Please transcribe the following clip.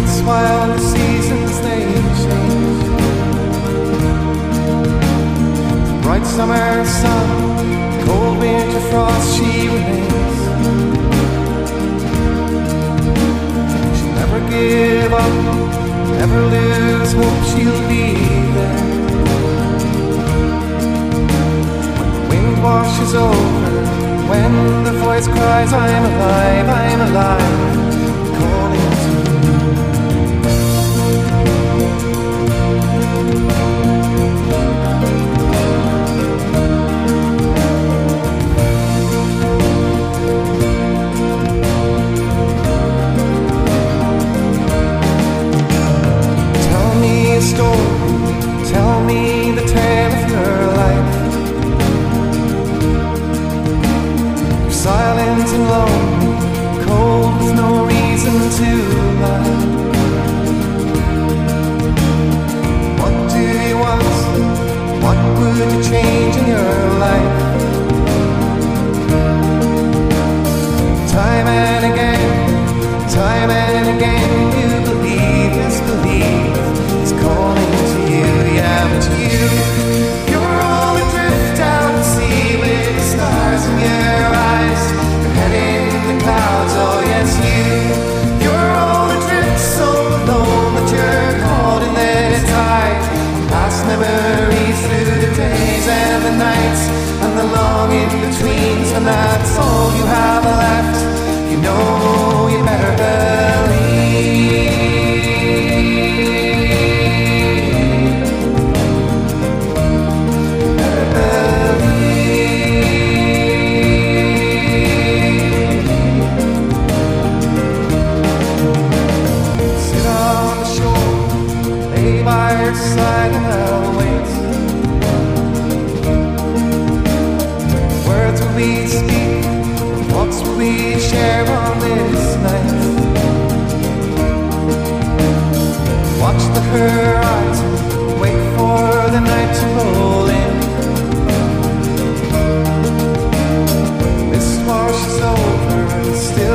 waits while the seasons they change. Bright summer sun, cold winter frost, she remains. She'll never give up, never lose hope, she'll be there. When the wind washes over, when the voice cries, I'm alive, I'm alive, calling to you. Tell me a story, tell me the tale of your life. You're silent and lonely, cold with no reason to lie. What do you want? What would you change in your life? Time and again, you believe, yes believe, it's calling to you, yeah, but you're all adrift out at sea with the stars in your eyes. Your head in the clouds, oh yes, you're all adrift, so alone that you're caught in the tide. Past memories through the days and the nights and the long in-betweens, and that's all you have left. You know you better believe. Better believe. Sit on the shore, lay by her side and I'll wait. Words will we speak, thoughts will we share on this night. Watch the horizon, wait for the night to roll in. This washes over, still